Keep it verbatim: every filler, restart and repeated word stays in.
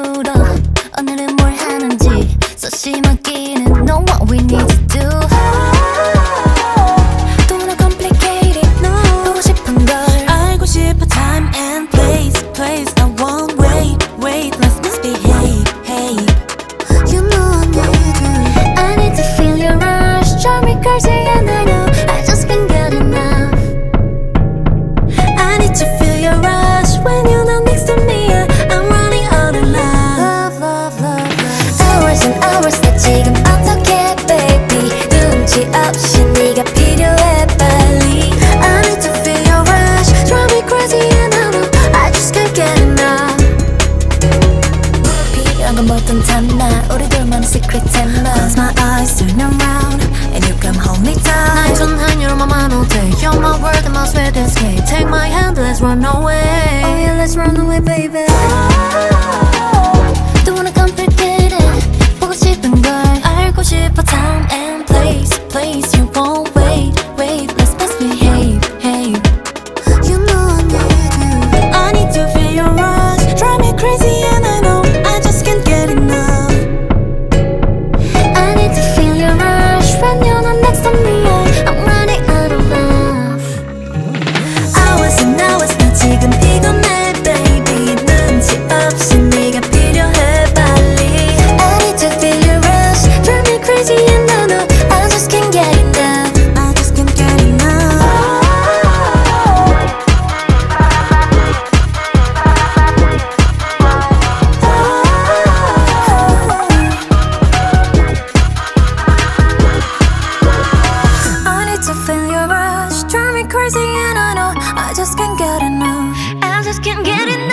물어 오늘은 뭘 하는지 소심하기는 know what we need to do. Don't wanna complicate it, no. 보고 싶은 걸 알고 싶어 time and place, place. I won't wait, wait, let's misbehave, hey. You know I need you. I need to feel your rush. Drive me crazy and I know I just can't get enough. I need to feel your rush when you're not next to me. I'm running out of love, Love, love, love, love. Hours and hours 나 지금 어떡해 baby. 눈치 없이 네가 필요해 빨리. I need to feel your rush. Drive me crazy and I know I just can't get enough. 필요한 건 뭐든 담아 우리 둘만의 secret tema. Close my eyes, turn around, and you come hold me tight. 날 전한 your 맘만 all day. You're my world and my sweet escape. Take my hand, let's run away. Oh yeah, let's run away, baby. Don't wanna complicate it. 보고 싶은 걸 알고 싶어 time and place, place. You won't wait, wait. Let's misbehave, hey. You know I need you. I need to feel your rush. Drive me crazy and I know I just can't get enough. I need to feel your rush when you're not next to me. I'm running out of love. Hours and hours 나 지금 피곤해 baby. 눈치 없이 네가 필요해 빨리. I need to feel your rush. Drive me crazy and I know I just can't get enough. I just can't get enough. I need to feel your rush. Drive me crazy and I know I just can't get enough. I just can't get enough.